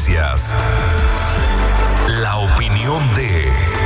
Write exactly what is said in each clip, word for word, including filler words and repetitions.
noticias. La opinión de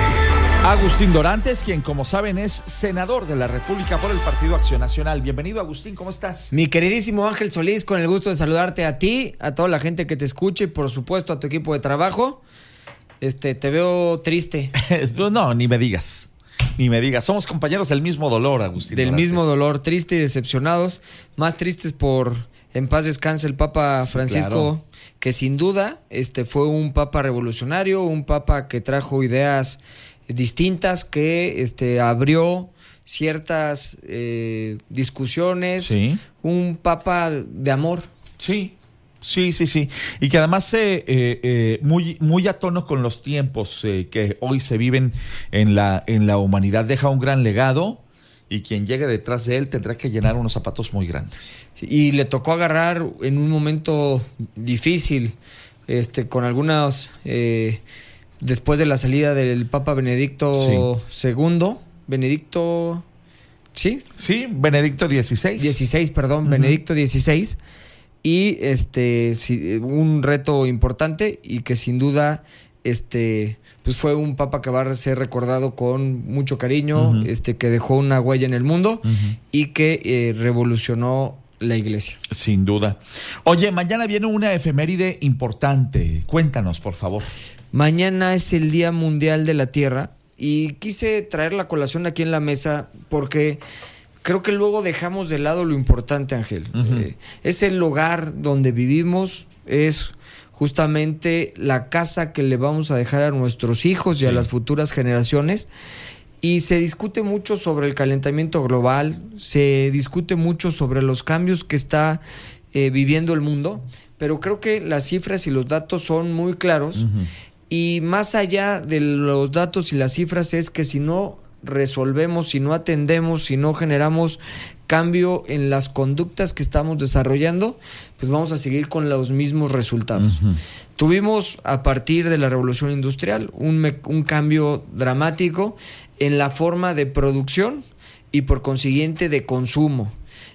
Agustín Dorantes, quien como saben es senador de la República por el Partido Acción Nacional. Bienvenido, Agustín, ¿cómo estás? Mi queridísimo Ángel Solís, con el gusto de saludarte a ti, a toda la gente que te escuche y por supuesto a tu equipo de trabajo. Este, te veo triste. No, ni me digas. Ni me digas, somos compañeros del mismo dolor, Agustín Del Dorantes. mismo dolor, triste y decepcionados. Más tristes por, en paz descanse, el Papa Sí, Francisco, claro. que sin duda este, fue un Papa revolucionario, un Papa que trajo ideas distintas, que este, abrió ciertas eh, discusiones. Sí. Un Papa de amor. Sí. Sí, sí, sí. Y que además eh, eh, eh, muy, muy a tono con los tiempos eh, que hoy se viven en la, en la humanidad. Deja un gran legado y quien llegue detrás de él tendrá que llenar unos zapatos muy grandes. Y le tocó agarrar en un momento difícil, este, con algunas, eh, después de la salida del Papa Benedicto Sí. segundo, Benedicto, ¿sí? Sí, Benedicto dieciséis. dieciséis, perdón, Uh-huh. Benedicto dieciséis. Y este sí, un reto importante y que sin duda este pues fue un papa que va a ser recordado con mucho cariño, Uh-huh. este que dejó una huella en el mundo Uh-huh. y que eh, revolucionó la iglesia. Sin duda. Oye, mañana viene una efeméride importante. Cuéntanos, por favor. Mañana es el Día Mundial de la Tierra y quise traer la colación aquí en la mesa porque creo que luego dejamos de lado lo importante, Ángel. Uh-huh. Eh, es el hogar donde vivimos, es justamente la casa que le vamos a dejar a nuestros hijos y Sí. a las futuras generaciones. Y se discute mucho sobre el calentamiento global, se discute mucho sobre los cambios que está eh, viviendo el mundo, pero creo que las cifras y los datos son muy claros. Uh-huh. Y más allá de los datos y las cifras es que si no resolvemos, si no atendemos, si no generamos cambio en las conductas que estamos desarrollando, pues vamos a seguir con los mismos resultados. Uh-huh. Tuvimos a partir de la revolución industrial un, me- un cambio dramático en la forma de producción y por consiguiente de consumo.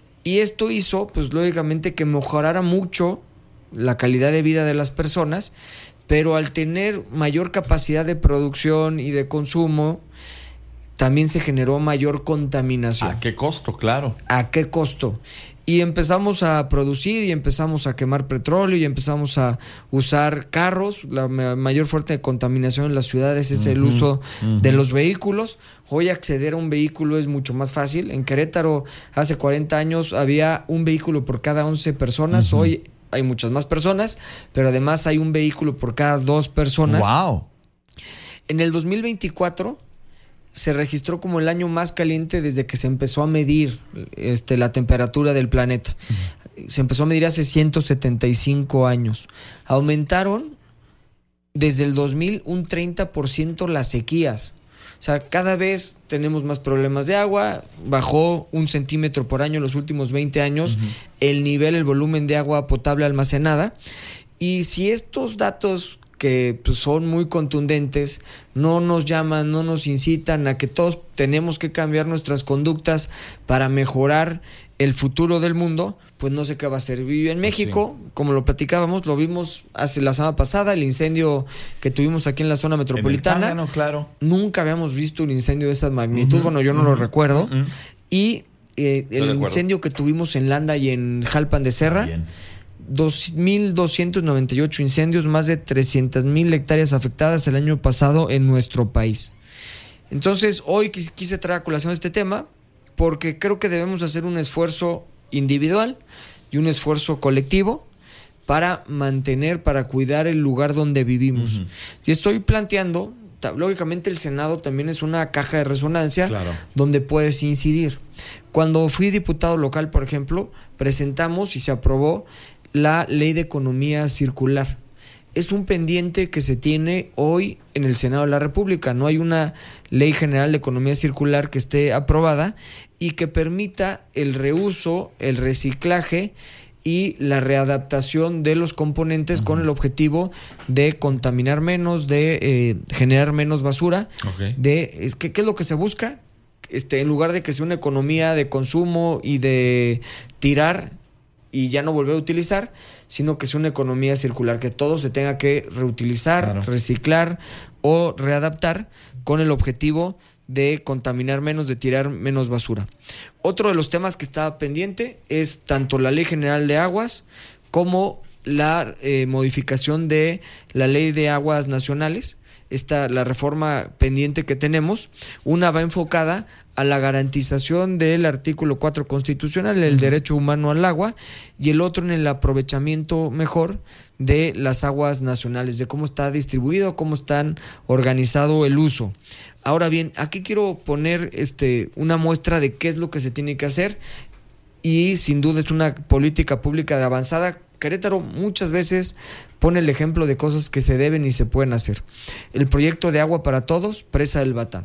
Y esto hizo, pues lógicamente, que mejorara mucho la calidad de vida de las personas, pero al tener mayor capacidad de producción y de consumo, también se generó mayor contaminación. ¿A qué costo? Claro. ¿A qué costo? Y empezamos a producir y empezamos a quemar petróleo y empezamos a usar carros. La ma- mayor fuente de contaminación en las ciudades es el Ujú, uso ujú. de los vehículos. Hoy acceder a un vehículo es mucho más fácil. En Querétaro hace cuarenta años había un vehículo por cada once personas. Ujú. Hoy hay muchas más personas, pero además hay un vehículo por cada dos personas. Wow. En el dos mil veinticuatro se registró como el año más caliente desde que se empezó a medir este, la temperatura del planeta. Uh-huh. Se empezó a medir hace ciento setenta y cinco años. Aumentaron desde el dos mil un treinta por ciento las sequías. O sea, cada vez tenemos más problemas de agua. Bajó un centímetro por año en los últimos veinte años uh-huh. el nivel, el volumen de agua potable almacenada. Y si estos datos que pues, son muy contundentes, no nos llaman, no nos incitan a que todos tenemos que cambiar nuestras conductas para mejorar el futuro del mundo, pues no sé qué va a ser. Viví en México, sí. Como lo platicábamos, lo vimos hace la semana pasada, el incendio que tuvimos aquí en la zona metropolitana. En el Tángano, claro. Nunca habíamos visto un incendio de esa magnitud, uh-huh, bueno, yo no uh-huh, lo recuerdo. Uh-huh. Y eh, el incendio que tuvimos en Landa y en Jalpan de Serra, bien. dos mil doscientos noventa y ocho incendios, más de trescientas mil hectáreas afectadas el año pasado en nuestro país. Entonces, hoy quis, quise traer a colación este tema porque creo que debemos hacer un esfuerzo individual y un esfuerzo colectivo para mantener, para cuidar el lugar donde vivimos. Uh-huh. Y estoy planteando, lógicamente el Senado también es una caja de resonancia, claro, donde puedes incidir. Cuando fui diputado local, por ejemplo, presentamos y se aprobó la Ley de Economía Circular. Es un pendiente que se tiene hoy en el Senado de la República. No hay una Ley General de Economía Circular que esté aprobada y que permita el reuso, el reciclaje y la readaptación de los componentes, uh-huh, con el objetivo de contaminar menos, de eh, generar menos basura. Okay. De ¿qué, ¿Qué es lo que se busca? Este, en lugar de que sea una economía de consumo y de tirar, y ya no volver a utilizar, sino que sea una economía circular, que todo se tenga que reutilizar, claro. reciclar o readaptar con el objetivo de contaminar menos, de tirar menos basura. Otro de los temas que estaba pendiente es tanto la Ley General de Aguas como la eh, modificación de la Ley de Aguas Nacionales. Esta, la reforma pendiente que tenemos, una va enfocada a la garantización del artículo cuatro constitucional, el uh-huh. derecho humano al agua, y el otro en el aprovechamiento mejor de las aguas nacionales, de cómo está distribuido, cómo están organizado el uso. Ahora bien, aquí quiero poner este una muestra de qué es lo que se tiene que hacer, y sin duda es una política pública de avanzada. Querétaro muchas veces pone el ejemplo de cosas que se deben y se pueden hacer. El proyecto de agua para todos, Presa del Batán.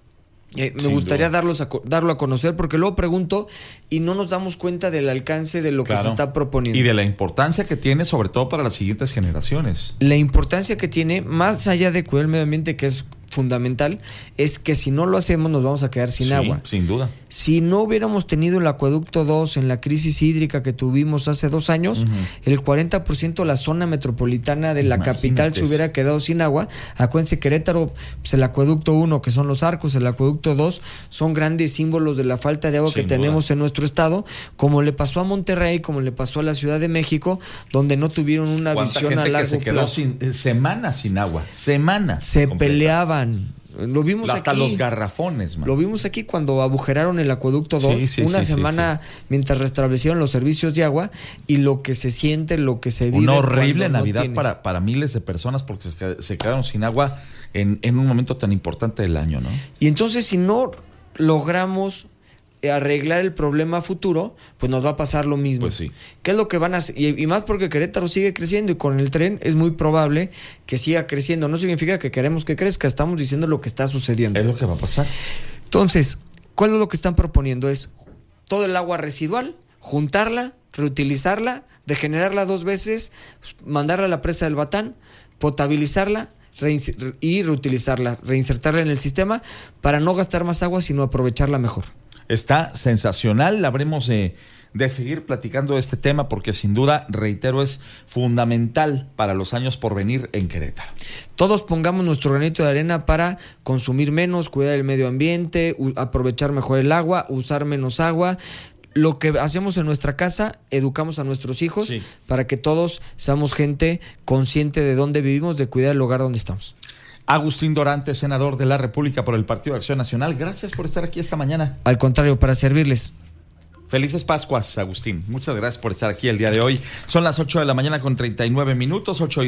Eh, me Sin gustaría darlos a, darlo a conocer, porque luego pregunto y no nos damos cuenta del alcance de lo claro. que se está proponiendo. Y de la importancia que tiene, sobre todo para las siguientes generaciones. La importancia que tiene, más allá de cuidar el medio ambiente, que es fundamental, es que si no lo hacemos nos vamos a quedar sin sí, agua. Sin duda. Si no hubiéramos tenido el acueducto dos en la crisis hídrica que tuvimos hace dos años, uh-huh. el cuarenta por ciento de la zona metropolitana de la Imagínate capital se hubiera quedado sin agua. Acuérdense, Querétaro, pues el acueducto uno, que son los arcos, el acueducto dos, son grandes símbolos de la falta de agua sin que duda. tenemos en nuestro estado, como le pasó a Monterrey, como le pasó a la Ciudad de México, donde no tuvieron una visión a largo que se quedó plazo. Sin, eh, semanas sin agua, semanas. Se completas. peleaban. Lo vimos Hasta aquí. los garrafones, man. Lo vimos aquí cuando agujeraron el acueducto dos, sí, sí, una sí, semana sí, sí. mientras restablecieron los servicios de agua, y lo que se siente, lo que se vive. Una horrible Navidad no para, para miles de personas, porque se, se quedaron sin agua en, en un momento tan importante del año, ¿no? Y entonces, si no logramos arreglar el problema futuro, pues nos va a pasar lo mismo. Pues sí. ¿Qué es lo que van a hacer? Y, y más porque Querétaro sigue creciendo, y con el tren es muy probable que siga creciendo. No significa que queremos que crezca, estamos diciendo lo que está sucediendo. Es lo que va a pasar. Entonces, ¿cuál es lo que están proponiendo? Es todo el agua residual, juntarla, reutilizarla, regenerarla dos veces, mandarla a la presa del Batán, potabilizarla reins- y reutilizarla, reinsertarla en el sistema para no gastar más agua, sino aprovecharla mejor. Está sensacional, habremos de, de seguir platicando de este tema, porque sin duda, reitero, es fundamental para los años por venir en Querétaro. Todos pongamos nuestro granito de arena para consumir menos, cuidar el medio ambiente, u- aprovechar mejor el agua, usar menos agua. Lo que hacemos en nuestra casa, educamos a nuestros hijos sí. para que todos seamos gente consciente de dónde vivimos, de cuidar el lugar donde estamos. Agustín Dorante, senador de la República por el Partido de Acción Nacional, gracias por estar aquí esta mañana. Al contrario, para servirles. Felices Pascuas, Agustín. Muchas gracias por estar aquí el día de hoy. Son las ocho de la mañana con treinta y nueve minutos, ocho y